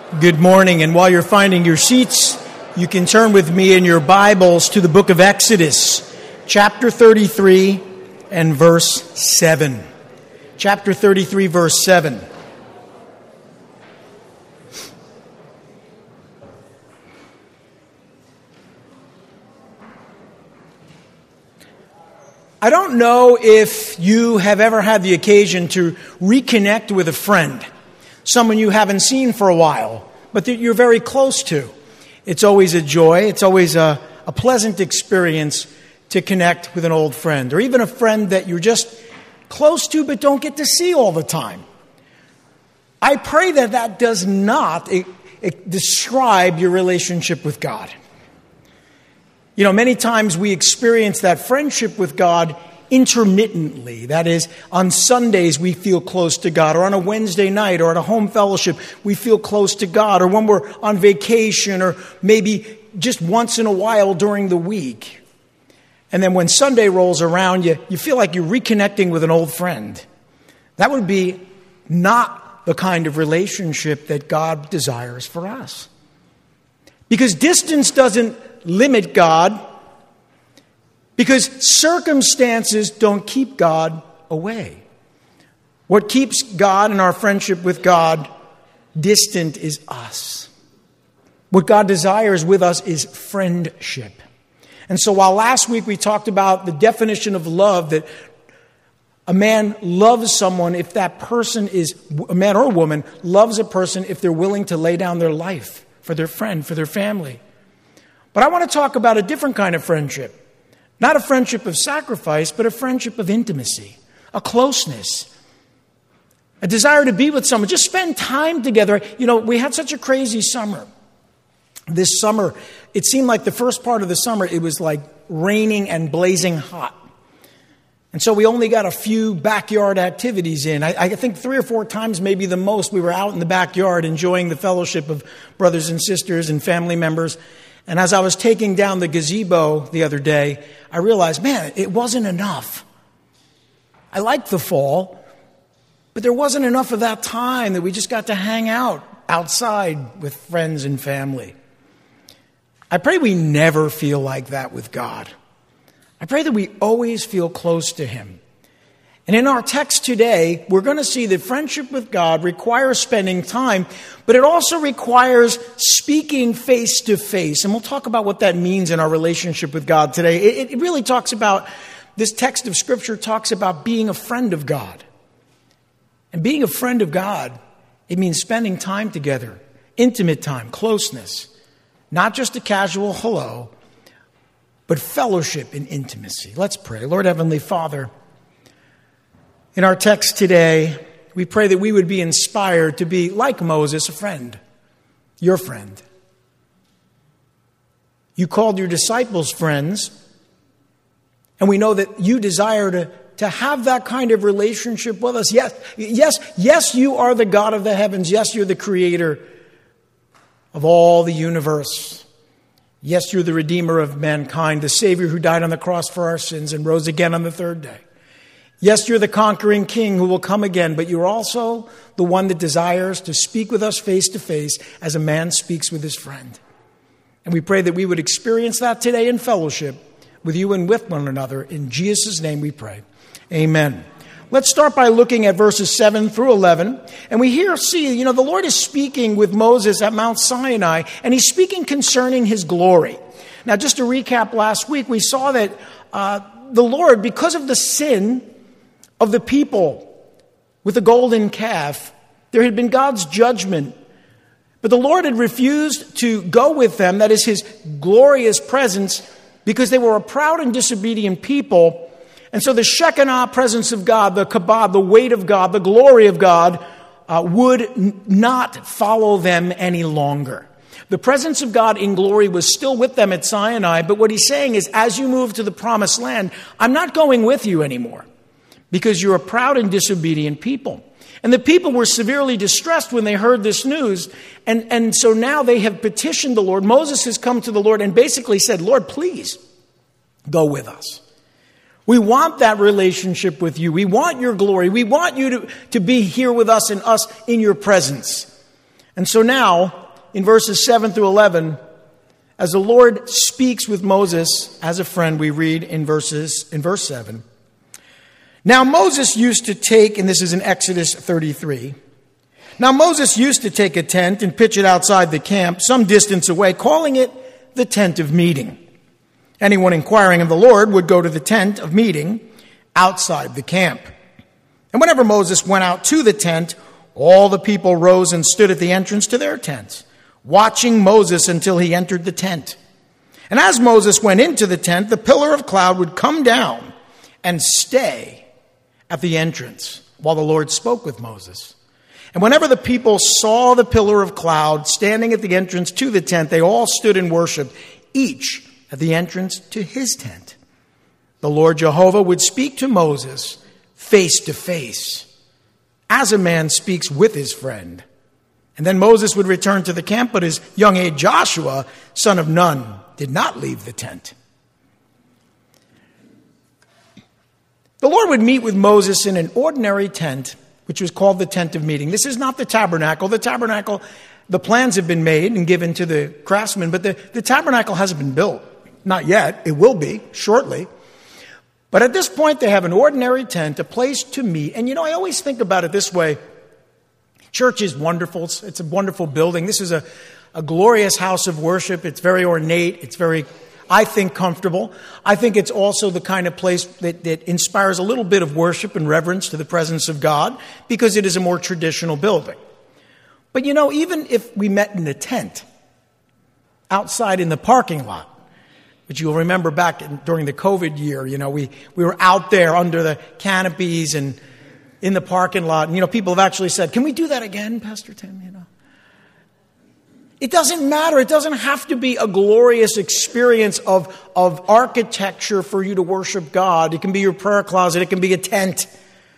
Good morning, and while you're finding your seats, you can turn with me in your Bibles to the book of Exodus, chapter 33 and verse 7. Chapter 33, verse 7. I don't know if you have ever had the occasion to reconnect with a friend, someone you haven't seen for a while, but that you're very close to. It's always a joy. It's always a pleasant experience to connect with an old friend, or even a friend that you're just close to but don't get to see all the time. I pray that that does not describe your relationship with God. You know, many times we experience that friendship with God intermittently. That is, on Sundays we feel close to God, or on a Wednesday night, or at a home fellowship we feel close to God, or when we're on vacation, or maybe just once in a while during the week. And then when Sunday rolls around, you feel like you're reconnecting with an old friend. That would be not the kind of relationship that God desires for us. Because distance doesn't limit God, because circumstances don't keep God away. What keeps God and our friendship with God distant is us. What God desires with us is friendship. And so while last week we talked about the definition of love, that a man loves someone if that person is, a man or a woman loves a person if they're willing to lay down their life for their friend, for their family. But I want to talk about a different kind of friendship. Not a friendship of sacrifice, but a friendship of intimacy, a closeness, a desire to be with someone, just spend time together. You know, we had such a crazy summer. This summer, it seemed like the first part of the summer, it was like raining and blazing hot. And so we only got a few backyard activities in. I think 3 or 4 times, maybe the most, we were out in the backyard enjoying the fellowship of brothers and sisters and family members. And as I was taking down the gazebo the other day, I realized, man, it wasn't enough. I liked the fall, but there wasn't enough of that time that we just got to hang out outside with friends and family. I pray we never feel like that with God. I pray that we always feel close to Him. And in our text today, we're going to see that friendship with God requires spending time, but it also requires speaking face to face. And we'll talk about what that means in our relationship with God today. It really talks about, this text of Scripture talks about being a friend of God. And being a friend of God, it means spending time together, intimate time, closeness. Not just a casual hello, but fellowship and intimacy. Let's pray. Lord Heavenly Father, in our text today, we pray that we would be inspired to be, like Moses, a friend, your friend. You called your disciples friends, and we know that you desire to have that kind of relationship with us. Yes, you are the God of the heavens. Yes, you're the creator of all the universe. Yes, you're the Redeemer of mankind, the Savior who died on the cross for our sins and rose again on the third day. Yes, you're the conquering King who will come again, but you're also the one that desires to speak with us face to face as a man speaks with his friend. And we pray that we would experience that today in fellowship with you and with one another. In Jesus' name we pray. Amen. Let's start by looking at verses 7 through 11. And we see, the Lord is speaking with Moses at Mount Sinai, and he's speaking concerning his glory. Now, just to recap last week, we saw that the Lord, because of the sin of the people with the golden calf, there had been God's judgment. But the Lord had refused to go with them, that is his glorious presence, because they were a proud and disobedient people. And so the Shekinah presence of God, the kabod, the weight of God, the glory of God, would not follow them any longer. The presence of God in glory was still with them at Sinai, but what he's saying is, as you move to the promised land, I'm not going with you anymore, because you're a proud and disobedient people. And the people were severely distressed when they heard this news. And so now they have petitioned the Lord. Moses has come to the Lord and basically said, Lord, please go with us. We want that relationship with you. We want your glory. We want you to be here with us and us in your presence. And so now, in verses 7 through 11, as the Lord speaks with Moses as a friend, we read in verse 7. Now Moses used to take, and this is in Exodus 33, now Moses used to take a tent and pitch it outside the camp, some distance away, calling it the tent of meeting. Anyone inquiring of the Lord would go to the tent of meeting outside the camp. And whenever Moses went out to the tent, all the people rose and stood at the entrance to their tents, watching Moses until he entered the tent. And as Moses went into the tent, the pillar of cloud would come down and stay at the entrance while the Lord spoke with Moses. And whenever the people saw the pillar of cloud standing at the entrance to the tent, they all stood and worshiped, each at the entrance to his tent. The Lord Jehovah would speak to Moses face to face, as a man speaks with his friend. And then Moses would return to the camp, but his young aide Joshua, son of Nun, did not leave the tent. The Lord would meet with Moses in an ordinary tent, which was called the tent of meeting. This is not the tabernacle. The tabernacle, the plans have been made and given to the craftsmen, but the tabernacle hasn't been built. Not yet. It will be shortly. But at this point, they have an ordinary tent, a place to meet. And I always think about it this way. Church is wonderful. It's a wonderful building. This is a glorious house of worship. It's very ornate. It's very, I think, comfortable. I think it's also the kind of place that inspires a little bit of worship and reverence to the presence of God, because it is a more traditional building. But even if we met in a tent outside in the parking lot, which you'll remember back during the COVID year, we were out there under the canopies and in the parking lot. And, people have actually said, can we do that again, Pastor Tim? It doesn't matter. It doesn't have to be a glorious experience of architecture for you to worship God. It can be your prayer closet. It can be a tent.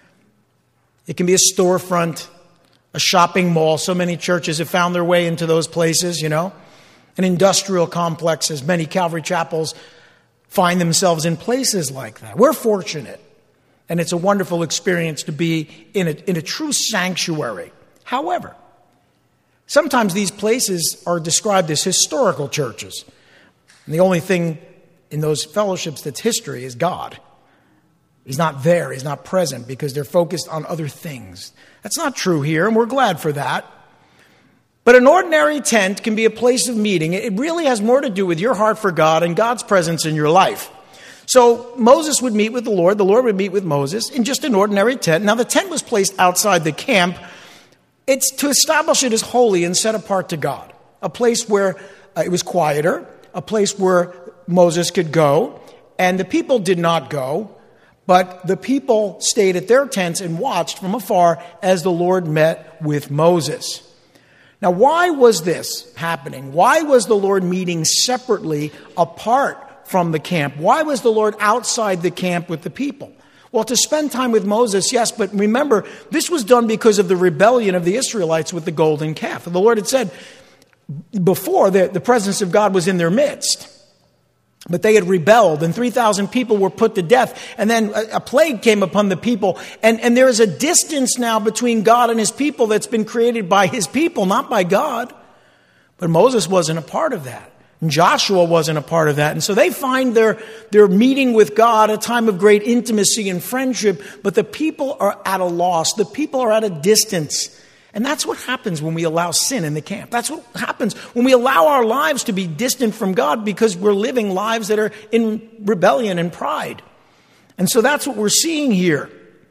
It can be a storefront, a shopping mall. So many churches have found their way into those places, An industrial complex, as many Calvary chapels find themselves in places like that. We're fortunate. And it's a wonderful experience to be in a true sanctuary. However, sometimes these places are described as historical churches. And the only thing in those fellowships that's history is God. He's not there. He's not present because they're focused on other things. That's not true here, and we're glad for that. But an ordinary tent can be a place of meeting. It really has more to do with your heart for God and God's presence in your life. So Moses would meet with the Lord would meet with Moses in just an ordinary tent. Now the tent was placed outside the camp. It's to establish it as holy and set apart to God. A place where it was quieter, a place where Moses could go, and the people did not go, but the people stayed at their tents and watched from afar as the Lord met with Moses. Now, why was this happening? Why was the Lord meeting separately apart from the camp? Why was the Lord outside the camp with the people? Well, to spend time with Moses, yes, but remember, this was done because of the rebellion of the Israelites with the golden calf. And the Lord had said before that the presence of God was in their midst. But they had rebelled, and 3,000 people were put to death. And then a plague came upon the people. And there is a distance now between God and his people that's been created by his people, not by God. But Moses wasn't a part of that. And Joshua wasn't a part of that. And so they find their meeting with God a time of great intimacy and friendship, but the people are at a loss. The people are at a distance. And that's what happens when we allow sin in the camp. That's what happens when we allow our lives to be distant from God because we're living lives that are in rebellion and pride. And so that's what we're seeing here.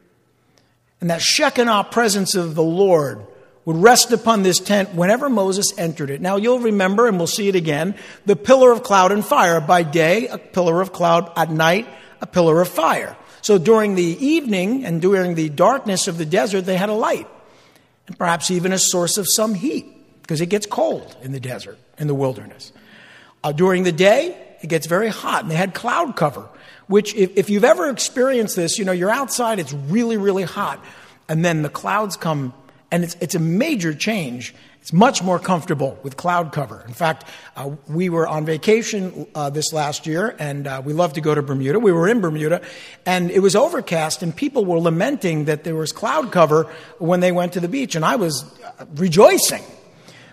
And that Shekinah presence of the Lord would rest upon this tent whenever Moses entered it. Now you'll remember, and we'll see it again, the pillar of cloud and fire. By day, a pillar of cloud. At night, a pillar of fire. So during the evening and during the darkness of the desert, they had a light. And perhaps even a source of some heat, because it gets cold in the desert, in the wilderness. During the day, it gets very hot, and they had cloud cover, which if you've ever experienced this, you're outside, it's really, really hot, and then the clouds come, and it's a major change. It's much more comfortable with cloud cover. In fact, we were on vacation this last year, and we love to go to Bermuda. We were in Bermuda, and it was overcast, and people were lamenting that there was cloud cover when they went to the beach, and I was rejoicing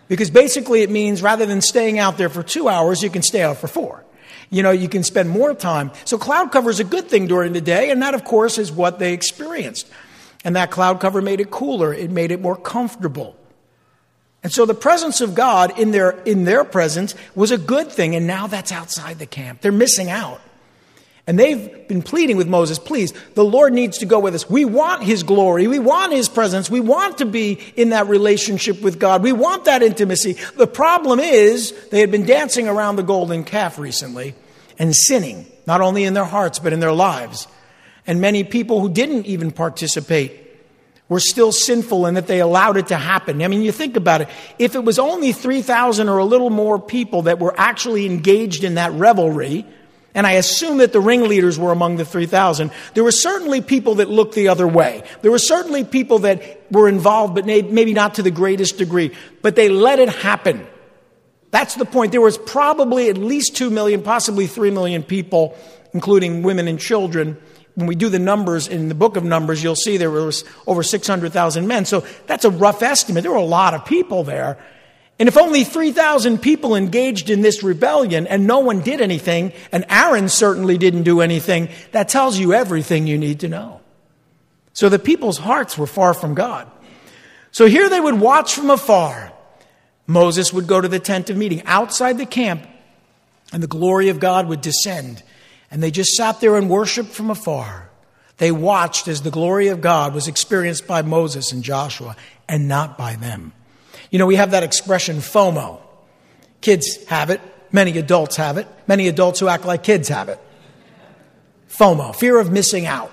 Because basically it means rather than staying out there for 2 hours, you can stay out for 4. You can spend more time. So cloud cover is a good thing during the day, and that, of course, is what they experienced. And that cloud cover made it cooler. It made it more comfortable. And so the presence of God in their presence was a good thing, and now that's outside the camp. They're missing out. And they've been pleading with Moses, please, the Lord needs to go with us. We want his glory. We want his presence. We want to be in that relationship with God. We want that intimacy. The problem is they had been dancing around the golden calf recently and sinning, not only in their hearts, but in their lives. And many people who didn't even participate were still sinful in that they allowed it to happen. I mean, you think about it. If it was only 3,000 or a little more people that were actually engaged in that revelry, and I assume that the ringleaders were among the 3,000, there were certainly people that looked the other way. There were certainly people that were involved, but maybe not to the greatest degree. But they let it happen. That's the point. There was probably at least 2 million, possibly 3 million people, including women and children. When we do the numbers in the book of Numbers, you'll see there was over 600,000 men. So that's a rough estimate. There were a lot of people there. And if only 3,000 people engaged in this rebellion and no one did anything, and Aaron certainly didn't do anything, that tells you everything you need to know. So the people's hearts were far from God. So here they would watch from afar. Moses would go to the tent of meeting outside the camp, and the glory of God would descend. And they just sat there and worshiped from afar. They watched as the glory of God was experienced by Moses and Joshua, and not by them. We have that expression, FOMO. Kids have it. Many adults have it. Many adults who act like kids have it. FOMO, fear of missing out.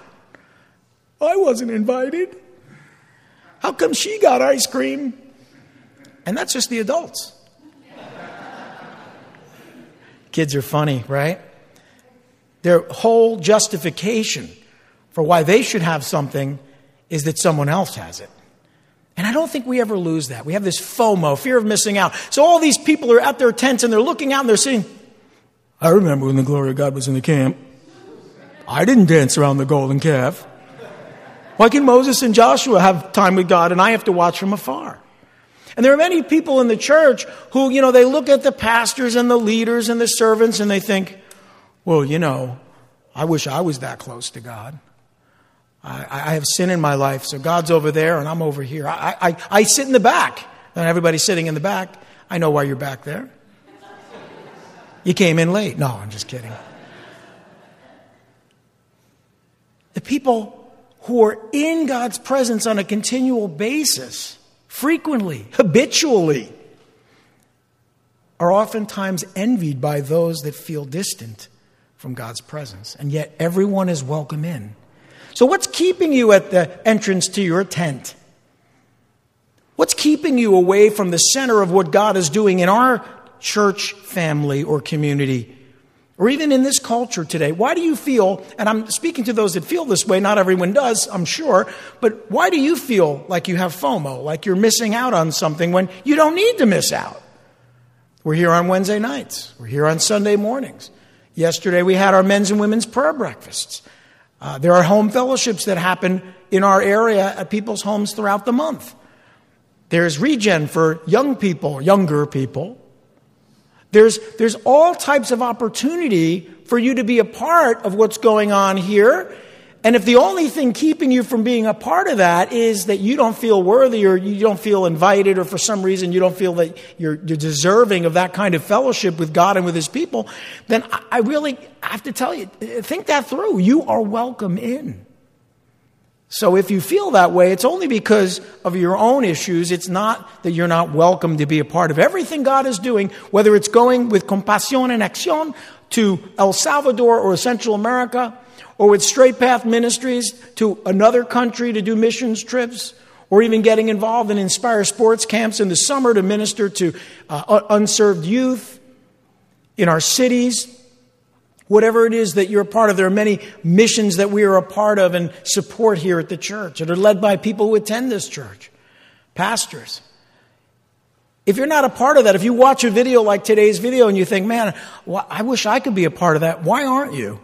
I wasn't invited. How come she got ice cream? And that's just the adults. Kids are funny, right? Their whole justification for why they should have something is that someone else has it. And I don't think we ever lose that. We have this FOMO, fear of missing out. So all these people are at their tents and they're looking out and they're saying, I remember when the glory of God was in the camp. I didn't dance around the golden calf. Why can Moses and Joshua have time with God and I have to watch from afar? And there are many people in the church who, they look at the pastors and the leaders and the servants and they think, well, I wish I was that close to God. I have sin in my life, so God's over there and I'm over here. I sit in the back, and everybody's sitting in the back. I know why you're back there. You came in late. No, I'm just kidding. The people who are in God's presence on a continual basis, frequently, habitually, are oftentimes envied by those that feel distant from God's presence. And yet everyone is welcome in. So what's keeping you at the entrance to your tent? What's keeping you away from the center of what God is doing in our church family or community, or even in this culture today? Why do you feel, and I'm speaking to those that feel this way, not everyone does, I'm sure, but why do you feel like you have FOMO, like you're missing out on something when you don't need to miss out? We're here on Wednesday nights. We're here on Sunday mornings. Yesterday we had our men's and women's prayer breakfasts. There are home fellowships that happen in our area at people's homes throughout the month. There's regen for younger people. There's all types of opportunity for you to be a part of what's going on here. And if the only thing keeping you from being a part of that is that you don't feel worthy or you don't feel invited or for some reason you don't feel that you're deserving of that kind of fellowship with God and with his people, then I really have to tell you, think that through. You are welcome in. So if you feel that way, it's only because of your own issues. It's not that you're not welcome to be a part of everything God is doing, whether it's going with Compasión en Acción to El Salvador or Central America, or with Straight Path Ministries to another country to do missions trips, or even getting involved in Inspire Sports camps in the summer to minister to unserved youth in our cities. Whatever it is that you're a part of, there are many missions that we are a part of and support here at the church that are led by people who attend this church, pastors. If you're not a part of that, if you watch a video like today's video and you think, man, I wish I could be a part of that, why aren't you?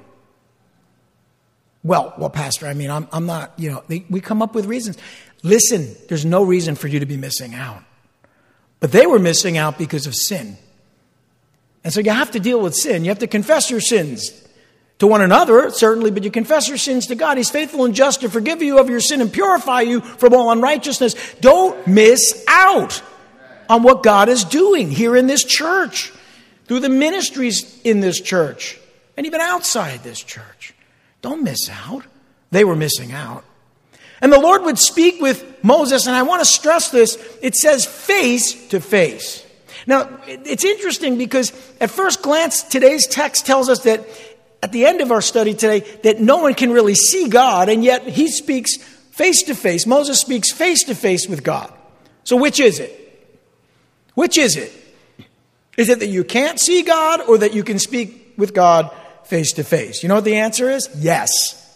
Well, Pastor, I'm not, we come up with reasons. Listen, there's no reason for you to be missing out. But they were missing out because of sin. And so you have to deal with sin. You have to confess your sins to one another, certainly, but you confess your sins to God. He's faithful and just to forgive you of your sin and purify you from all unrighteousness. Don't miss out on what God is doing here in this church, through the ministries in this church, and even outside this church. Don't miss out. They were missing out. And the Lord would speak with Moses, and I want to stress this, it says face to face. Now, it's interesting because at first glance, today's text tells us that at the end of our study today, that no one can really see God, and yet he speaks face to face. Moses speaks face to face with God. So which is it? Which is it? Is it that you can't see God or that you can speak with God face to face? You know what the answer is? Yes.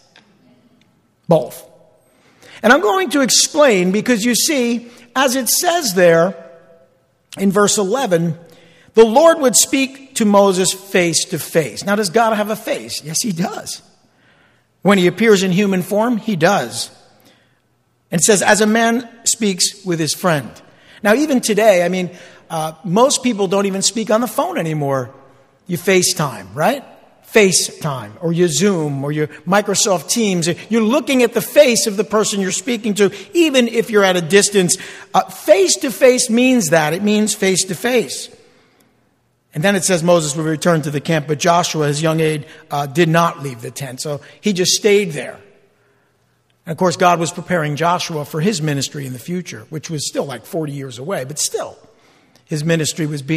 Both. And I'm going to explain because you see, as it says there in verse 11, the Lord would speak to Moses face to face. Now, does God have a face? Yes, he does. When he appears in human form, he does. And it says, as a man speaks with his friend. Now, even today, most people don't even speak on the phone anymore. You FaceTime, right? FaceTime, or you Zoom, or your Microsoft Teams. You're looking at the face of the person you're speaking to, even if you're at a distance. Face to face means that. It means face to face. And then it says Moses would return to the camp, but Joshua, his young aide, did not leave the tent. So he just stayed there. And of course, God was preparing Joshua for his ministry in the future, which was still like 40 years away, but still, his ministry was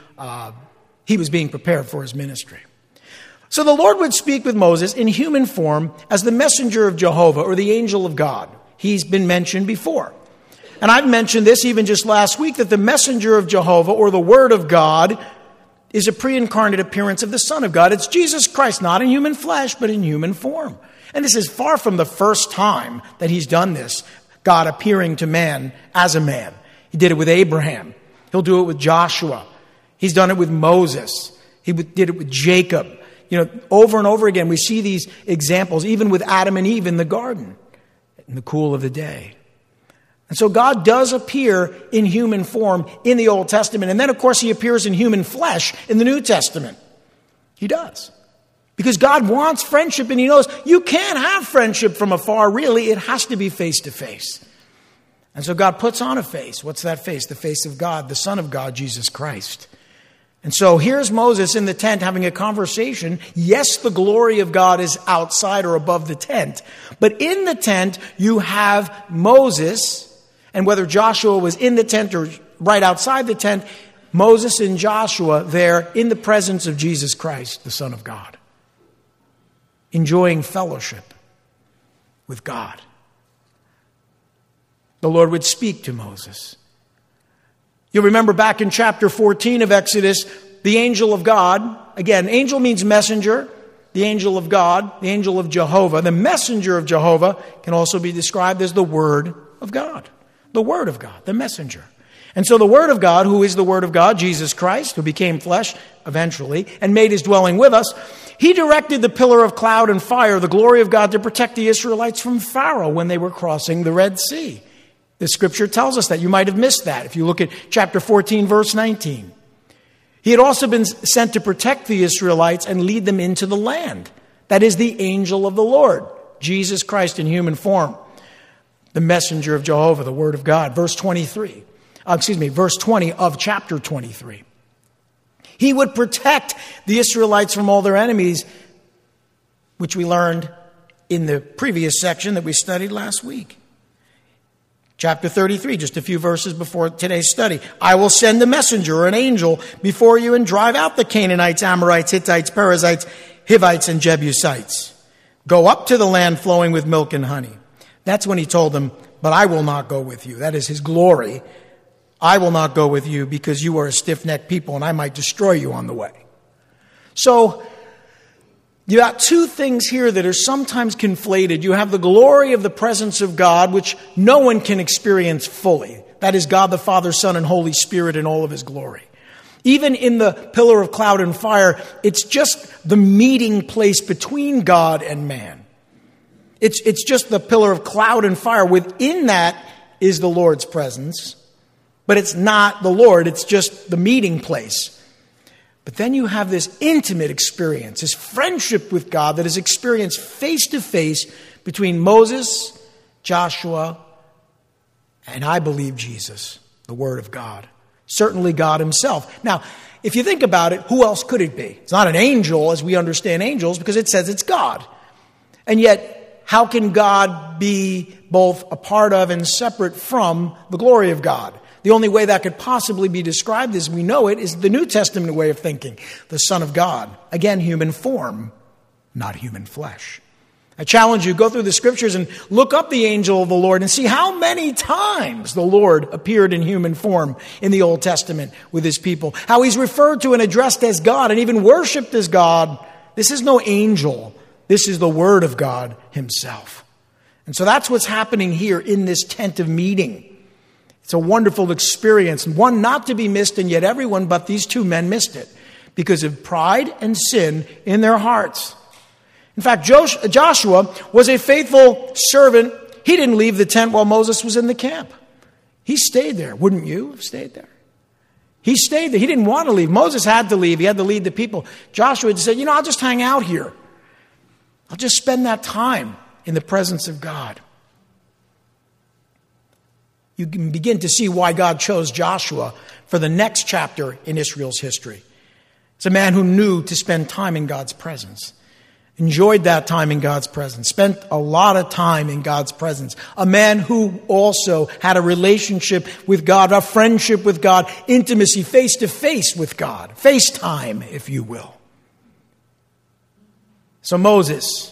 he was being prepared for his ministry. So the Lord would speak with Moses in human form as the messenger of Jehovah, or the angel of God. He's been mentioned before. And I've mentioned this even just last week, that the messenger of Jehovah, or the Word of God, is a pre-incarnate appearance of the Son of God. It's Jesus Christ, not in human flesh, but in human form. And this is far from the first time that he's done this, God appearing to man as a man. He did it with Abraham. He'll do it with Joshua. He's done it with Moses. He did it with Jacob. Over and over again, we see these examples, even with Adam and Eve in the garden, in the cool of the day. And so God does appear in human form in the Old Testament. And then, of course, he appears in human flesh in the New Testament. He does. Because God wants friendship, and he knows you can't have friendship from afar, really. It has to be face to face. And so God puts on a face. What's that face? The face of God, the Son of God, Jesus Christ. And so here's Moses in the tent having a conversation. Yes, the glory of God is outside or above the tent. But in the tent, you have Moses. And whether Joshua was in the tent or right outside the tent, Moses and Joshua there in the presence of Jesus Christ, the Son of God, enjoying fellowship with God. The Lord would speak to Moses. You'll remember back in chapter 14 of Exodus, the angel of God, again, angel means messenger, the angel of God, the angel of Jehovah. The messenger of Jehovah can also be described as the Word of God. The Word of God, the messenger. And so the Word of God, who is the Word of God, Jesus Christ, who became flesh eventually and made his dwelling with us, he directed the pillar of cloud and fire, the glory of God, to protect the Israelites from Pharaoh when they were crossing the Red Sea. The scripture tells us that. You might have missed that if you look at chapter 14, verse 19. He had also been sent to protect the Israelites and lead them into the land. That is the angel of the Lord, Jesus Christ in human form. The messenger of Jehovah, the Word of God. Verse 20 of chapter 23. He would protect the Israelites from all their enemies, which we learned in the previous section that we studied last week. Chapter 33, just a few verses before today's study. I will send a messenger or an angel before you and drive out the Canaanites, Amorites, Hittites, Perizzites, Hivites, and Jebusites. Go up to the land flowing with milk and honey. That's when he told them, but I will not go with you. That is his glory. I will not go with you because you are a stiff-necked people and I might destroy you on the way. So, you got two things here that are sometimes conflated. You have the glory of the presence of God, which no one can experience fully. That is God the Father, Son, and Holy Spirit in all of his glory. Even in the pillar of cloud and fire, it's just the meeting place between God and man. It's just the pillar of cloud and fire. Within that is the Lord's presence. but it's not the Lord. It's just the meeting place. But then you have this intimate experience, this friendship with God that is experienced face to face between Moses, Joshua, and I believe Jesus, the Word of God. Certainly God himself. Now, if you think about it, who else could it be? It's not an angel as we understand angels because it says it's God. And yet, how can God be both a part of and separate from the glory of God? The only way that could possibly be described as we know it is the New Testament way of thinking. The Son of God. Again, human form, not human flesh. I challenge you, go through the scriptures and look up the angel of the Lord and see how many times the Lord appeared in human form in the Old Testament with his people. How he's referred to and addressed as God and even worshiped as God. This is no angel. This is the Word of God himself. And so that's what's happening here in this tent of meeting. It's a wonderful experience, one not to be missed, and yet everyone but these two men missed it because of pride and sin in their hearts. In fact, Joshua was a faithful servant. He didn't leave the tent while Moses was in the camp. He stayed there. Wouldn't you have stayed there? He stayed there. He didn't want to leave. Moses had to leave. He had to lead the people. Joshua had said, I'll just hang out here. I'll just spend that time in the presence of God. You can begin to see why God chose Joshua for the next chapter in Israel's history. It's a man who knew to spend time in God's presence. Enjoyed that time in God's presence. Spent a lot of time in God's presence. A man who also had a relationship with God, a friendship with God, intimacy face to face with God. FaceTime, if you will. So Moses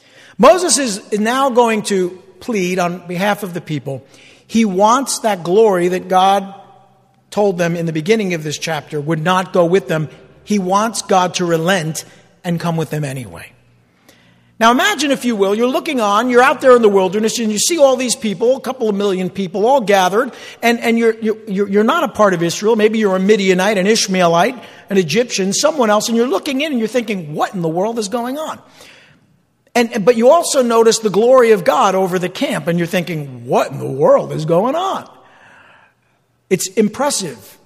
is now going to plead on behalf of the people. He wants that glory that God told them in the beginning of this chapter would not go with them. He wants God to relent and come with them anyway. Now imagine, if you will, you're looking on, you're out there in the wilderness, and you see all these people, a couple of million people, all gathered, and you're not a part of Israel. Maybe you're a Midianite, an Ishmaelite, an Egyptian, someone else, and you're looking in and you're thinking, what in the world is going on? But you also notice the glory of God over the camp, and you're thinking, what in the world is going on? It's impressive.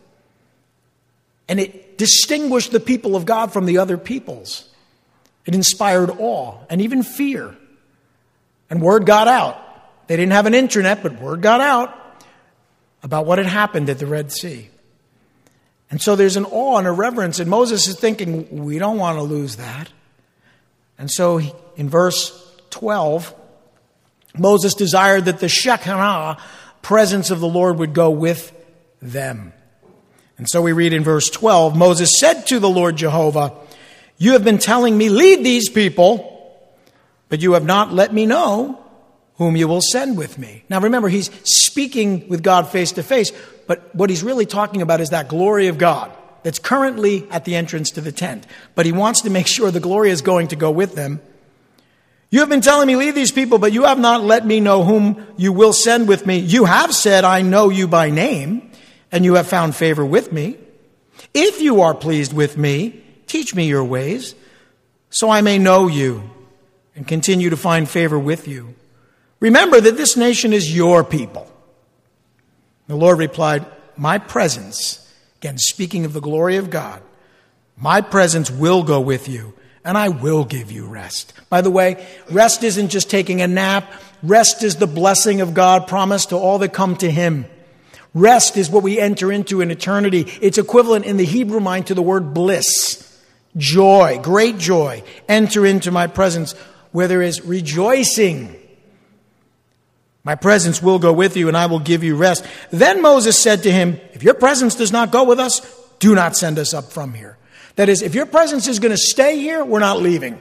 And it distinguished the people of God from the other peoples. It inspired awe and even fear. And word got out. They didn't have an internet, but word got out about what had happened at the Red Sea. And so there's an awe and a reverence, and Moses is thinking, we don't want to lose that. And so in verse 12, Moses desired that the Shekinah presence of the Lord would go with them. And so we read in verse 12, Moses said to the Lord Jehovah, you have been telling me, lead these people, but you have not let me know whom you will send with me. Now remember, he's speaking with God face to face, but what he's really talking about is that glory of God that's currently at the entrance to the tent. But he wants to make sure the glory is going to go with them. You have been telling me, lead these people, but you have not let me know whom you will send with me. You have said, I know you by name, and you have found favor with me. If you are pleased with me, teach me your ways, so I may know you and continue to find favor with you. Remember that this nation is your people. The Lord replied, my presence, again, speaking of the glory of God, my presence will go with you, and I will give you rest. By the way, rest isn't just taking a nap. Rest is the blessing of God promised to all that come to him. Rest is what we enter into in eternity. It's equivalent in the Hebrew mind to the word bliss. Joy, great joy. Enter into my presence where there is rejoicing. My presence will go with you, and I will give you rest. Then Moses said to him, if your presence does not go with us, do not send us up from here. That is, if your presence is going to stay here, we're not leaving.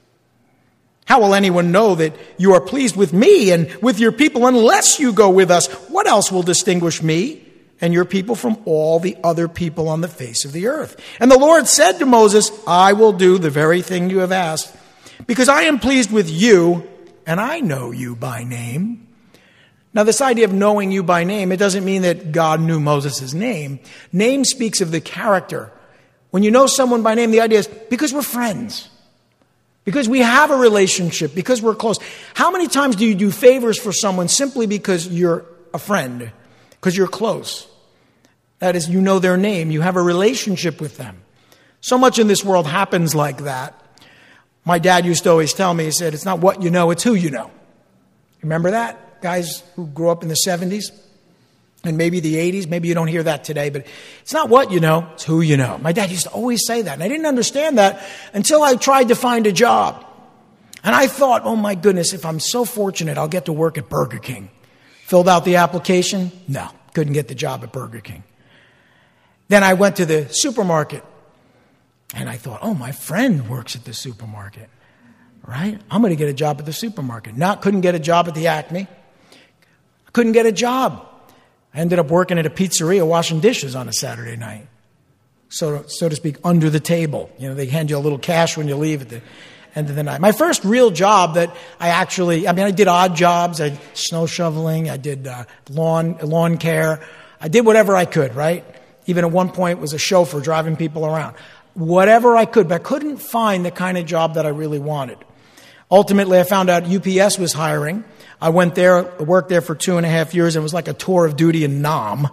How will anyone know that you are pleased with me and with your people unless you go with us? What else will distinguish me and your people from all the other people on the face of the earth? And the Lord said to Moses, I will do the very thing you have asked, because I am pleased with you, and I know you by name. Now, this idea of knowing you by name, it doesn't mean that God knew Moses' name. Name speaks of the character. When you know someone by name, the idea is because we're friends, because we have a relationship, because we're close. How many times do you do favors for someone simply because you're a friend, because you're close? That is, you know their name. You have a relationship with them. So much in this world happens like that. My dad used to always tell me, he said, it's not what you know, it's who you know. Remember that? Guys who grew up in the 70s and maybe the 80s, maybe you don't hear that today, but it's not what you know, it's who you know. My dad used to always say that, and I didn't understand that until I tried to find a job. And I thought, oh my goodness, if I'm so fortunate, I'll get to work at Burger King. Filled out the application? No, couldn't get the job at Burger King. Then I went to the supermarket. And I thought, oh, my friend works at the supermarket, right? I'm going to get a job at the supermarket. Couldn't get a job at the Acme. Couldn't get a job. I ended up working at a pizzeria washing dishes on a Saturday night. So to speak, under the table. You know, they hand you a little cash when you leave at the end of the night. My first real job that I did odd jobs. I did snow shoveling. I did lawn care. I did whatever I could, right? Even at one point was a chauffeur driving people around. Whatever I could, but I couldn't find the kind of job that I really wanted. Ultimately, I found out UPS was hiring. I went there, worked there for 2.5 years, and it was like a tour of duty in Nam.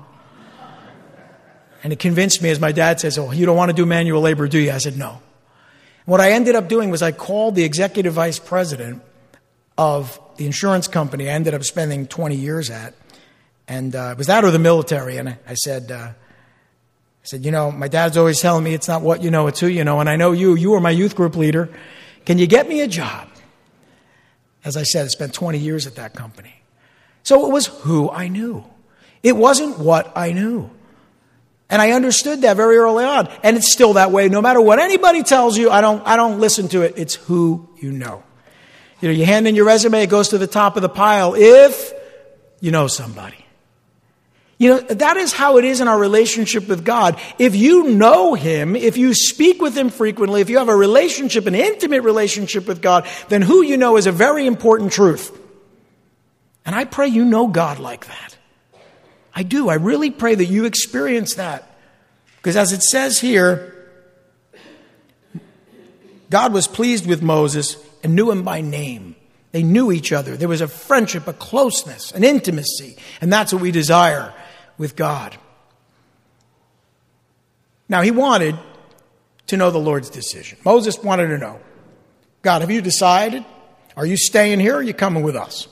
And it convinced me, as my dad says, oh, you don't want to do manual labor, do you? I said, no. What I ended up doing was I called the executive vice president of the insurance company I ended up spending 20 years at. And it was that or the military. And I said, you know, my dad's always telling me it's not what you know, it's who you know. And I know you were my youth group leader. Can you get me a job? As I said, I spent 20 years at that company. So it was who I knew. It wasn't what I knew. And I understood that very early on. And it's still that way. No matter what anybody tells you, I don't listen to it. It's who you know. You know, you hand in your resume, it goes to the top of the pile if you know somebody. You know, that is how it is in our relationship with God. If you know Him, if you speak with Him frequently, if you have a relationship, an intimate relationship with God, then who you know is a very important truth. And I pray you know God like that. I do. I really pray that you experience that. Because as it says here, God was pleased with Moses and knew him by name. They knew each other. There was a friendship, a closeness, an intimacy. And that's what we desire with God. Now, he wanted to know the Lord's decision. Moses wanted to know, God, have you decided? Are you staying here or are you coming with us?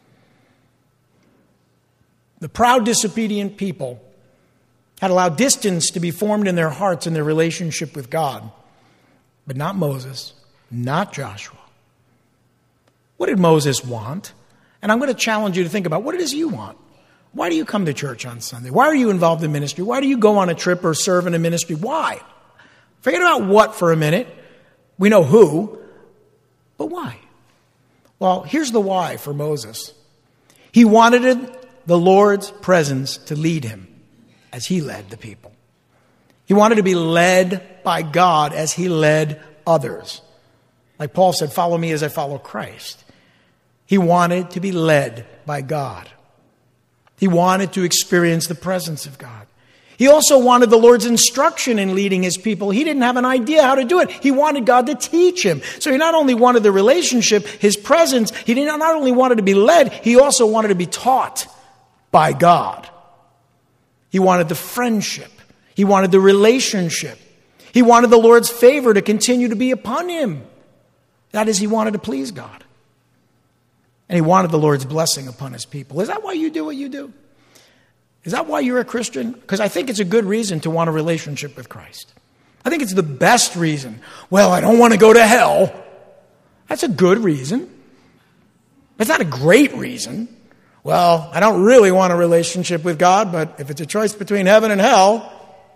The proud, disobedient people had allowed distance to be formed in their hearts in their relationship with God. But not Moses, not Joshua. What did Moses want? And I'm going to challenge you to think about, what it is you want? Why do you come to church on Sunday? Why are you involved in ministry? Why do you go on a trip or serve in a ministry? Why? Forget about what for a minute. We know who, but why? Well, here's the why for Moses. He wanted the Lord's presence to lead him as he led the people. He wanted to be led by God as he led others. Like Paul said, follow me as I follow Christ. He wanted to be led by God. He wanted to experience the presence of God. He also wanted the Lord's instruction in leading his people. He didn't have an idea how to do it. He wanted God to teach him. So he not only wanted the relationship, his presence, he not only wanted to be led, he also wanted to be taught by God. He wanted the friendship. He wanted the relationship. He wanted the Lord's favor to continue to be upon him. That is, he wanted to please God. And he wanted the Lord's blessing upon his people. Is that why you do what you do? Is that why you're a Christian? Because I think it's a good reason to want a relationship with Christ. I think it's the best reason. Well, I don't want to go to hell. That's a good reason. It's not a great reason. Well, I don't really want a relationship with God, but if it's a choice between heaven and hell.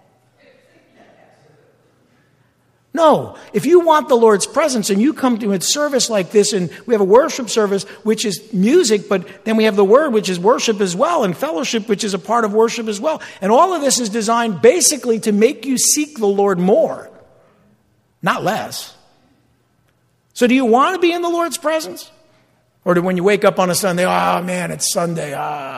No, if you want the Lord's presence and you come to a service like this, and we have a worship service, which is music, but then we have the word, which is worship as well, and fellowship, which is a part of worship as well. And all of this is designed basically to make you seek the Lord more, not less. So do you want to be in the Lord's presence? Or do when you wake up on a Sunday, oh man, it's Sunday.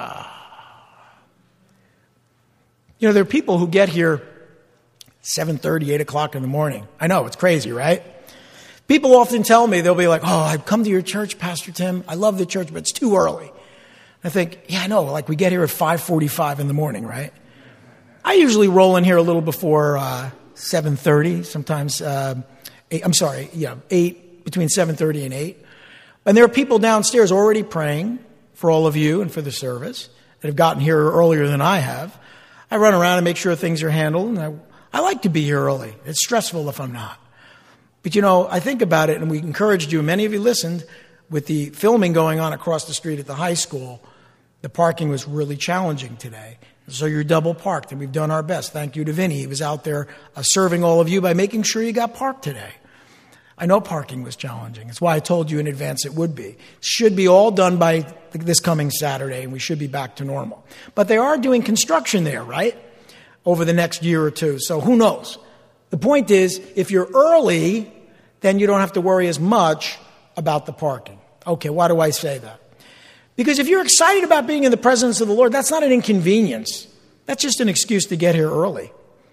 You know, there are people who get here 7:30, 8 o'clock in the morning. I know, it's crazy, right? People often tell me, they'll be like, oh, I've come to your church, Pastor Tim. I love the church, but it's too early. I think, yeah, I know, like we get here at 5:45 in the morning, right? I usually roll in here a little before 7:30, sometimes 8, between 7:30 and 8. And there are people downstairs already praying for all of you and for the service that have gotten here earlier than I have. I run around and make sure things are handled, and I like to be here early. It's stressful if I'm not. But I think about it, and we encouraged you, many of you listened, with the filming going on across the street at the high school, the parking was really challenging today. So you're double parked, and we've done our best. Thank you to Vinny. He was out there serving all of you by making sure you got parked today. I know parking was challenging. That's why I told you in advance it would be. It should be all done by this coming Saturday, and we should be back to normal. But they are doing construction there, right? Over the next year or two. So who knows? The point is, if you're early, then you don't have to worry as much about the parking. Okay, why do I say that? Because if you're excited about being in the presence of the Lord, that's not an inconvenience. That's just an excuse to get here early.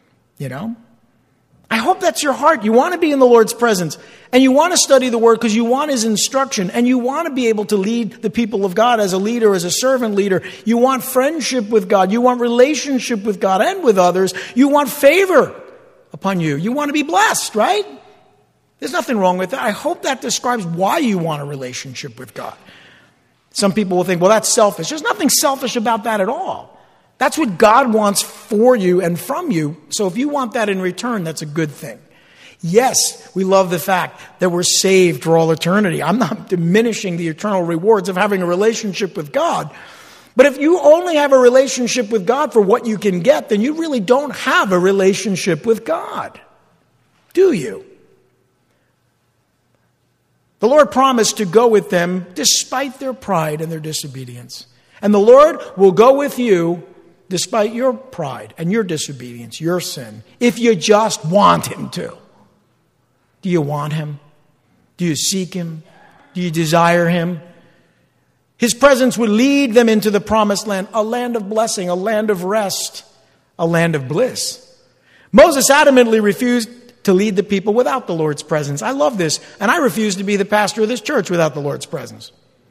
I hope that's your heart. You want to be in the Lord's presence, and you want to study the Word because you want His instruction, and you want to be able to lead the people of God as a leader, as a servant leader. You want friendship with God. You want relationship with God and with others. You want favor upon you. You want to be blessed, right? There's nothing wrong with that. I hope that describes why you want a relationship with God. Some people will think, well, that's selfish. There's nothing selfish about that at all. That's what God wants for you and from you. So if you want that in return, that's a good thing. Yes, we love the fact that we're saved for all eternity. I'm not diminishing the eternal rewards of having a relationship with God. But if you only have a relationship with God for what you can get, then you really don't have a relationship with God. Do you? The Lord promised to go with them despite their pride and their disobedience. And the Lord will go with you despite your pride and your disobedience, your sin, if you just want Him to. Do you want Him? Do you seek Him? Do you desire Him? His presence would lead them into the promised land, a land of blessing, a land of rest, a land of bliss. Moses adamantly refused to lead the people without the Lord's presence. I love this, and I refuse to be the pastor of this church without the Lord's presence.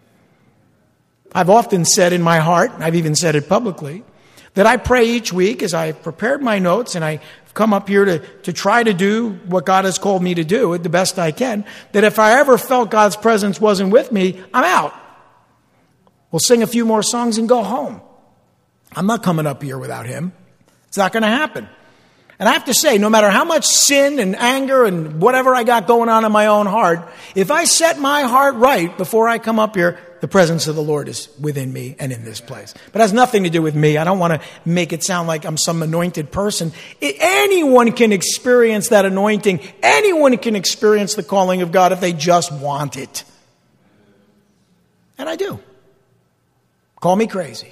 I've often said in my heart, I've even said it publicly, that I pray each week as I prepared my notes and I've come up here to try to do what God has called me to do the best I can, that if I ever felt God's presence wasn't with me, I'm out. We'll sing a few more songs and go home. I'm not coming up here without Him. It's not going to happen. And I have to say, no matter how much sin and anger and whatever I got going on in my own heart, if I set my heart right before I come up here, the presence of the Lord is within me and in this place. But it has nothing to do with me. I don't want to make it sound like I'm some anointed person. Anyone can experience that anointing. Anyone can experience the calling of God if they just want it. And I do. Call me crazy.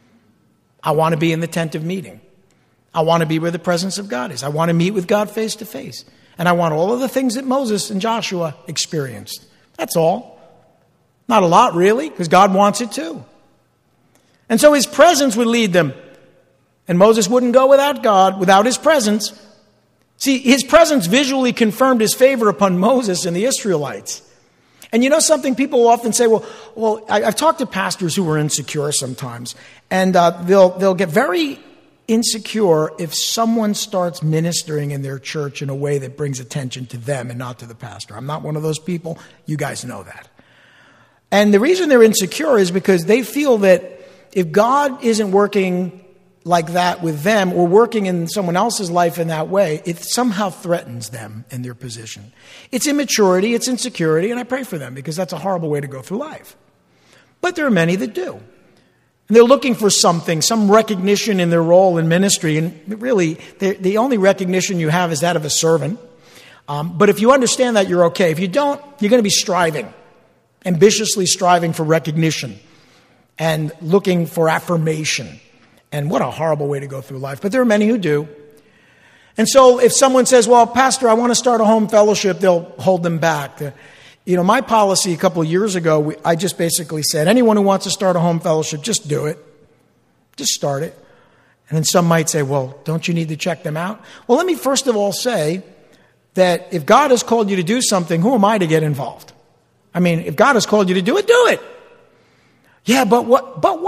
I want to be in the tent of meeting. I want to be where the presence of God is. I want to meet with God face to face. And I want all of the things that Moses and Joshua experienced. That's all. Not a lot, really, because God wants it too. And so His presence would lead them. And Moses wouldn't go without God, without His presence. See, His presence visually confirmed His favor upon Moses and the Israelites. And you know something? People often say, well, I've talked to pastors who are insecure sometimes. And they'll get very insecure if someone starts ministering in their church in a way that brings attention to them and not to the pastor. I'm not one of those people. You guys know that. And the reason they're insecure is because they feel that if God isn't working like that with them or working in someone else's life in that way, it somehow threatens them in their position. It's immaturity, it's insecurity, and I pray for them because that's a horrible way to go through life. But there are many that do. And they're looking for something, some recognition in their role in ministry. And really, the only recognition you have is that of a servant. But if you understand that, you're okay. If you don't, you're going to be striving, ambitiously striving for recognition and looking for affirmation. And what a horrible way to go through life. But there are many who do. And so if someone says, well, Pastor, I want to start a home fellowship, they'll hold them back. My policy a couple of years ago, I just basically said, anyone who wants to start a home fellowship, just do it. Just start it. And then some might say, well, don't you need to check them out? Well, let me first of all say that if God has called you to do something, who am I to get involved? I mean, if God has called you to do it, do it. Yeah, but what?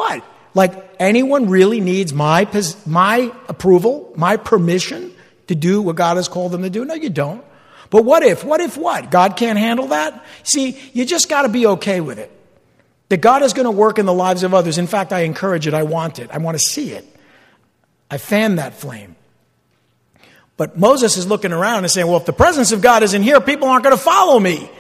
Like anyone really needs my approval, my permission to do what God has called them to do? No, you don't. But what if what? God can't handle that? See, you just got to be okay with it. That God is going to work in the lives of others. In fact, I encourage it. I want it. I want to see it. I fan that flame. But Moses is looking around and saying, well, if the presence of God isn't here, people aren't going to follow me.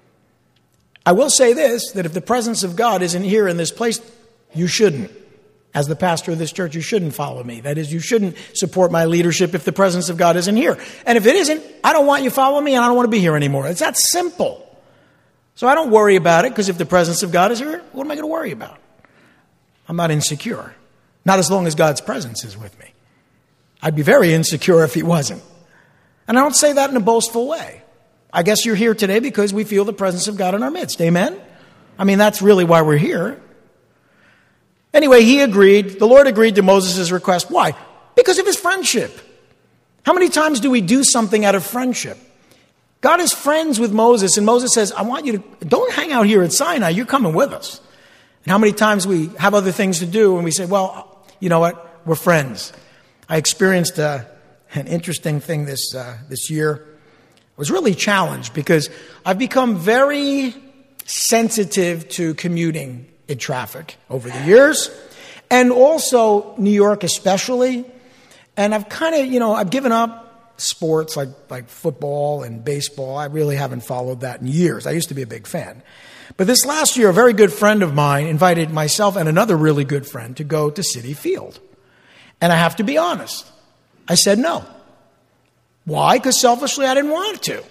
I will say this, that if the presence of God isn't here in this place, you shouldn't. As the pastor of this church, you shouldn't follow me. That is, you shouldn't support my leadership if the presence of God isn't here. And if it isn't, I don't want you following me and I don't want to be here anymore. It's that simple. So I don't worry about it, because if the presence of God is here, what am I going to worry about? I'm not insecure. Not as long as God's presence is with me. I'd be very insecure if he wasn't. And I don't say that in a boastful way. I guess you're here today because we feel the presence of God in our midst. Amen? I mean, that's really why we're here. Anyway, he agreed. The Lord agreed to Moses' request. Why? Because of his friendship. How many times do we do something out of friendship? God is friends with Moses, and Moses says, I want you to, don't hang out here at Sinai. You're coming with us. And how many times we have other things to do, and we say, well, you know what? We're friends. I experienced an interesting thing this year. I was really challenged because I've become very sensitive to commuting in traffic over the years, and also New York especially. And I've kind of, I've given up sports like football and baseball. I really haven't followed that in years. I used to be a big fan. But this last year, a very good friend of mine invited myself and another really good friend to go to Citi Field. And I have to be honest. I said no. Why? Because selfishly I didn't want to.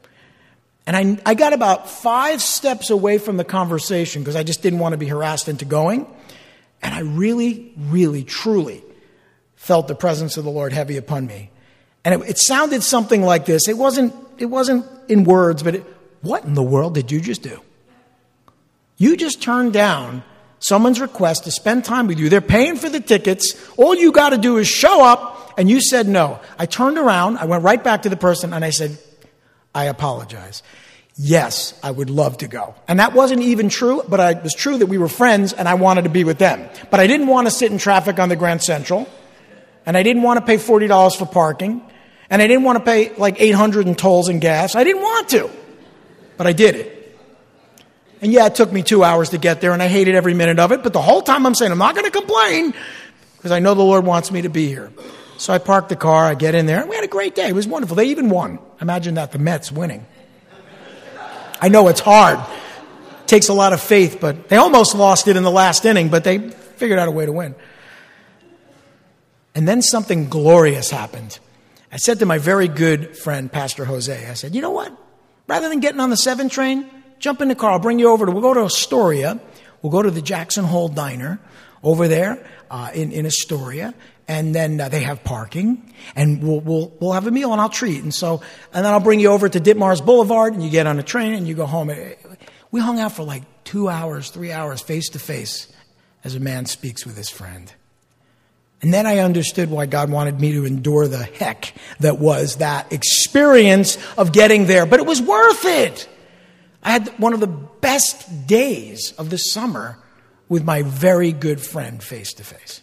And I got about 5 steps away from the conversation because I just didn't want to be harassed into going. And I really, really, truly felt the presence of the Lord heavy upon me. And it sounded something like this. It wasn't in words, but what in the world did you just do? You just turned down someone's request to spend time with you. They're paying for the tickets. All you got to do is show up, and you said no. I turned around, I went right back to the person, and I said, I apologize. Yes, I would love to go. And that wasn't even true, but it was true that we were friends, and I wanted to be with them. But I didn't want to sit in traffic on the Grand Central, and I didn't want to pay $40 for parking, and I didn't want to pay like $800 in tolls and gas. I didn't want to, but I did it. And yeah, it took me 2 hours to get there, and I hated every minute of it. But the whole time I'm saying, I'm not going to complain, because I know the Lord wants me to be here. So I parked the car, I get in there, and we had a great day. It was wonderful. They even won. Imagine that, the Mets winning. I know it's hard. It takes a lot of faith, but they almost lost it in the last inning, but they figured out a way to win. And then something glorious happened. I said to my very good friend, Pastor Jose, I said, you know what? Rather than getting on the 7 train, jump in the car. I'll bring you over. We'll go to Astoria. We'll go to the Jackson Hole Diner over there in Astoria. And then they have parking. And we'll have a meal and I'll treat. And then I'll bring you over to Ditmars Boulevard. And you get on a train and you go home. We hung out for like 2 hours, 3 hours, face to face, as a man speaks with his friend. And then I understood why God wanted me to endure the heck that was that experience of getting there. But it was worth it. I had one of the best days of the summer with my very good friend face to face.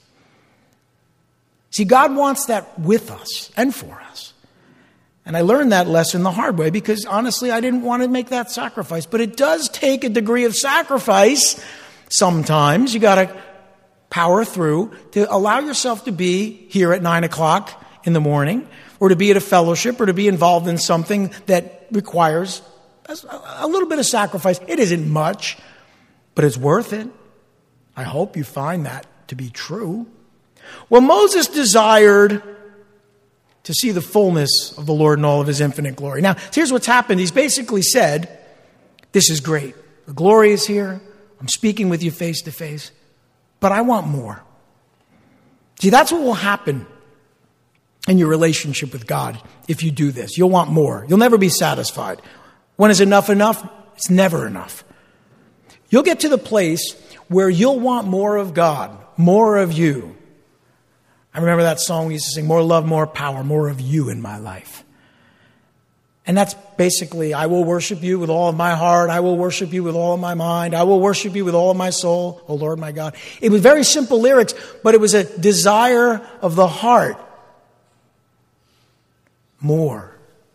See, God wants that with us and for us. And I learned that lesson the hard way because honestly, I didn't want to make that sacrifice. But it does take a degree of sacrifice. Sometimes you got to power through to allow yourself to be here at 9 o'clock in the morning, or to be at a fellowship, or to be involved in something that requires a little bit of sacrifice. It isn't much, but it's worth it. I hope you find that to be true. Well, Moses desired to see the fullness of the Lord in all of his infinite glory. Now, here's what's happened. He's basically said, this is great. The glory is here. I'm speaking with you face to face. But I want more. See, that's what will happen in your relationship with God if you do this. You'll want more. You'll never be satisfied. When is enough enough? It's never enough. You'll get to the place where you'll want more of God, more of you. I remember that song we used to sing, more love, more power, more of you in my life. And that's basically, I will worship you with all of my heart. I will worship you with all of my mind. I will worship you with all of my soul, O Lord my God. It was very simple lyrics, but it was a desire of the heart. More.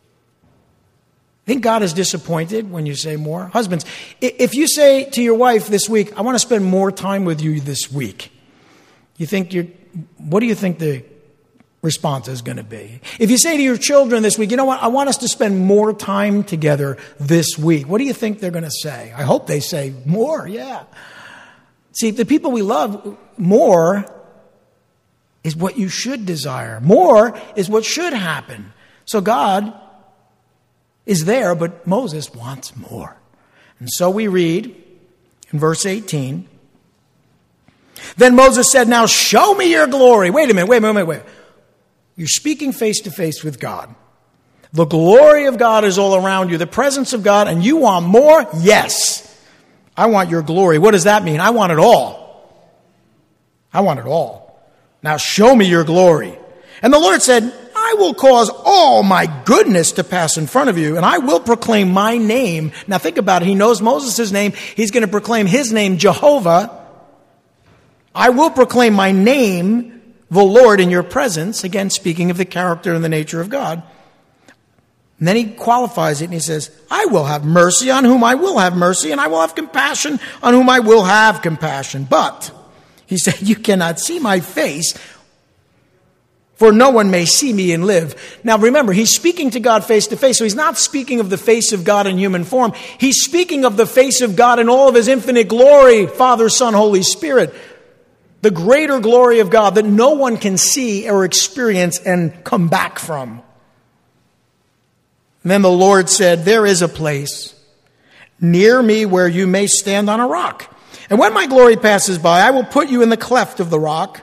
I think God is disappointed when you say more. Husbands, if you say to your wife this week, I want to spend more time with you this week, what do you think the response is going to be? If you say to your children this week, you know what, I want us to spend more time together this week, what do you think they're going to say? I hope they say more, yeah. See, the people we love, more is what you should desire. More is what should happen. So God is there, but Moses wants more. And so we read in verse 18, then Moses said, now show me your glory. Wait a minute. You're speaking face to face with God. The glory of God is all around you, the presence of God, and you want more? Yes. I want your glory. What does that mean? I want it all. I want it all. Now show me your glory. And the Lord said, I will cause all my goodness to pass in front of you, and I will proclaim my name. Now think about it. He knows Moses' name. He's going to proclaim his name, Jehovah. I will proclaim my name, the Lord, in your presence. Again, speaking of the character and the nature of God. And then he qualifies it and he says, I will have mercy on whom I will have mercy, and I will have compassion on whom I will have compassion. But, he said, you cannot see my face, for no one may see me and live. Now remember, he's speaking to God face to face, so he's not speaking of the face of God in human form. He's speaking of the face of God in all of his infinite glory, Father, Son, Holy Spirit. The greater glory of God that no one can see or experience and come back from. And then the Lord said, there is a place near me where you may stand on a rock. And when my glory passes by, I will put you in the cleft of the rock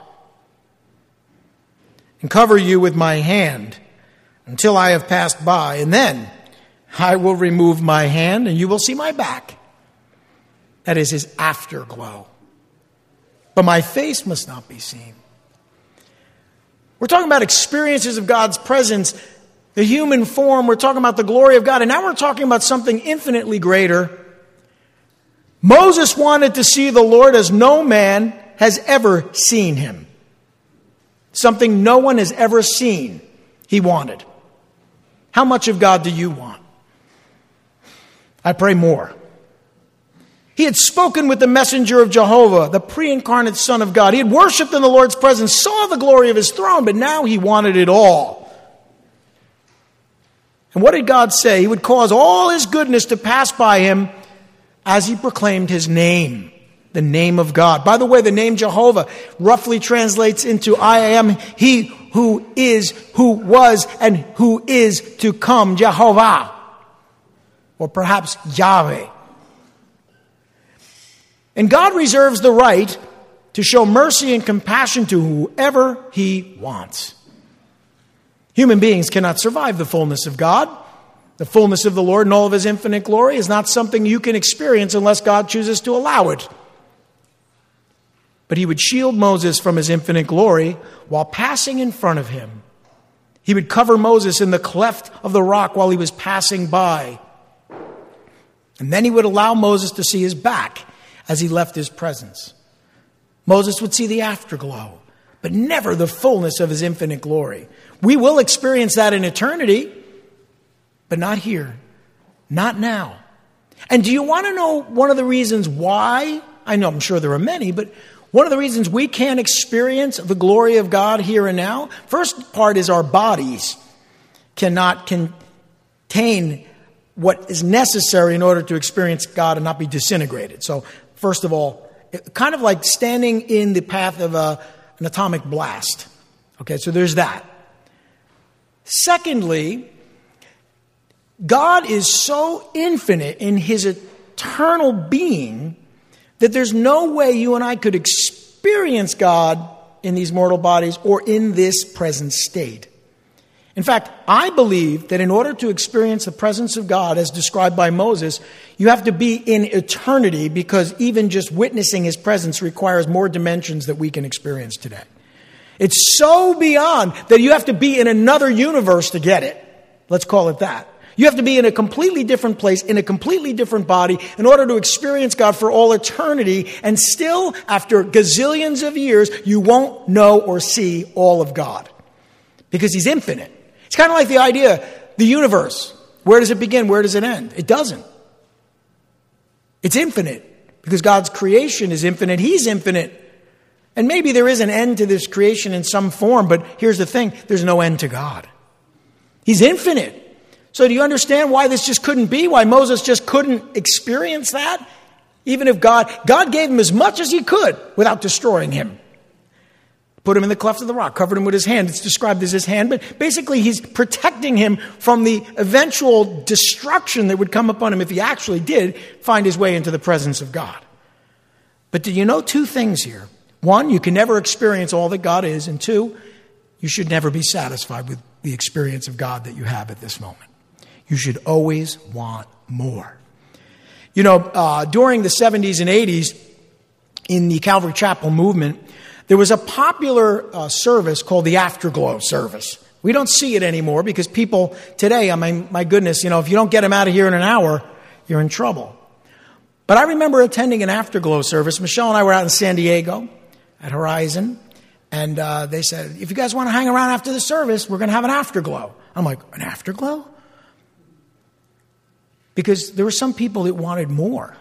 and cover you with my hand until I have passed by. And then I will remove my hand and you will see my back. That is his afterglow. But my face must not be seen. We're talking about experiences of God's presence, the human form. We're talking about the glory of God. And now we're talking about something infinitely greater. Moses wanted to see the Lord as no man has ever seen him. Something no one has ever seen, he wanted. How much of God do you want? I pray more. He had spoken with the messenger of Jehovah, the pre-incarnate Son of God. He had worshipped in the Lord's presence, saw the glory of his throne, but now he wanted it all. And what did God say? He would cause all his goodness to pass by him as he proclaimed his name, the name of God. By the way, the name Jehovah roughly translates into I am he who is, who was, and who is to come, Jehovah. Or perhaps Yahweh. And God reserves the right to show mercy and compassion to whoever he wants. Human beings cannot survive the fullness of God. The fullness of the Lord and all of his infinite glory is not something you can experience unless God chooses to allow it. But he would shield Moses from his infinite glory while passing in front of him. He would cover Moses in the cleft of the rock while he was passing by. And then he would allow Moses to see his back as he left his presence. Moses would see the afterglow, but never the fullness of his infinite glory. We will experience that in eternity, but not here, not now. And do you want to know one of the reasons why? I know, I'm sure there are many, but one of the reasons we can't experience the glory of God here and now, first part is our bodies cannot contain what is necessary in order to experience God and not be disintegrated. So, first of all, kind of like standing in the path of an atomic blast. Okay, so there's that. Secondly, God is so infinite in his eternal being that there's no way you and I could experience God in these mortal bodies or in this present state. In fact, I believe that in order to experience the presence of God as described by Moses, you have to be in eternity, because even just witnessing his presence requires more dimensions that we can experience today. It's so beyond that you have to be in another universe to get it. Let's call it that. You have to be in a completely different place, in a completely different body, in order to experience God for all eternity. And still, after gazillions of years, you won't know or see all of God. Because He's infinite. It's kind of like the idea, the universe. Where does it begin? Where does it end? It doesn't. It's infinite. Because God's creation is infinite. He's infinite. And maybe there is an end to this creation in some form, but here's the thing. There's no end to God. He's infinite. So do you understand why this just couldn't be? Why Moses just couldn't experience that? Even if God gave him as much as He could without destroying him. Put him in the cleft of the rock, covered him with His hand. It's described as His hand, but basically He's protecting him from the eventual destruction that would come upon him if he actually did find his way into the presence of God. But do you know two things here? One, you can never experience all that God is. And two, you should never be satisfied with the experience of God that you have at this moment. You should always want more. You know, during the 70s and 80s, in the Calvary Chapel movement, there was a popular service called the Afterglow service. We don't see it anymore because people today, I mean, my goodness, you know, if you don't get them out of here in an hour, you're in trouble. But I remember attending an Afterglow service. Michelle and I were out in San Diego at Horizon, and they said, if you guys want to hang around after the service, we're going to have an Afterglow. I'm like, an Afterglow? Because there were some people that wanted more.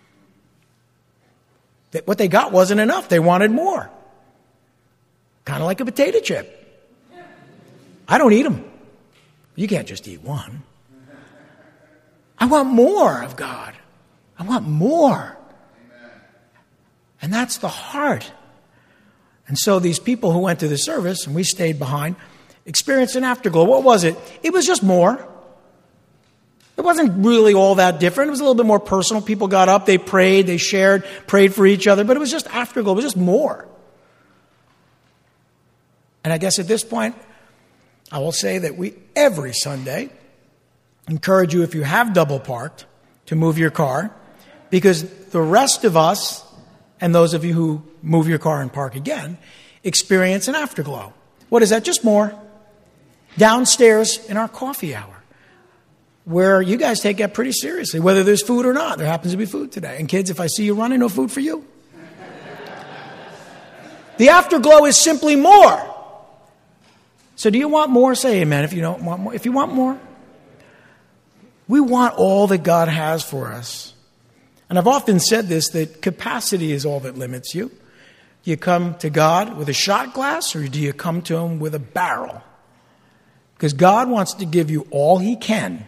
That what they got wasn't enough. They wanted more. Kind of like a potato chip. I don't eat them. You can't just eat one. I want more of God. I want more. And that's the heart. And so these people who went to the service, and we stayed behind, experienced an afterglow. What was it? It was just more. It wasn't really all that different. It was a little bit more personal. People got up, they prayed, they shared, prayed for each other, but it was just afterglow. It was just more. And I guess at this point, I will say that we, every Sunday, encourage you, if you have double parked, to move your car, because the rest of us, and those of you who move your car and park again, experience an afterglow. What is that? Just more. Downstairs in our coffee hour, where you guys take that pretty seriously, whether there's food or not. There happens to be food today. And kids, if I see you running, no food for you. The afterglow is simply more. So do you want more? Say amen if you don't want more. If you want more, we want all that God has for us. And I've often said this, that capacity is all that limits you. Do you come to God with a shot glass, or do you come to Him with a barrel? Because God wants to give you all He can,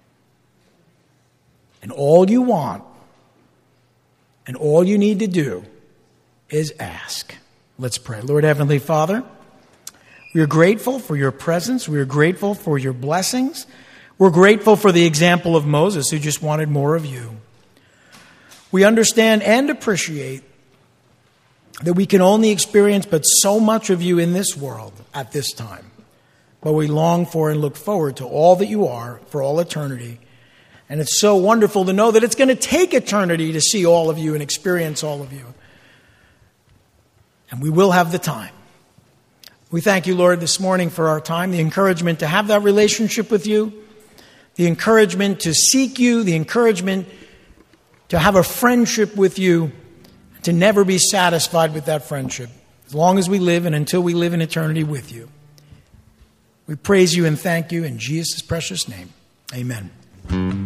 and all you want, and all you need to do is ask. Let's pray. Lord Heavenly Father, we are grateful for your presence. We are grateful for your blessings. We're grateful for the example of Moses, who just wanted more of you. We understand and appreciate that we can only experience but so much of you in this world at this time. But we long for and look forward to all that you are for all eternity. And it's so wonderful to know that it's going to take eternity to see all of you and experience all of you. And we will have the time. We thank you, Lord, this morning for our time, the encouragement to have that relationship with you, the encouragement to seek you, the encouragement to have a friendship with you, to never be satisfied with that friendship, as long as we live and until we live in eternity with you. We praise you and thank you in Jesus' precious name. Amen.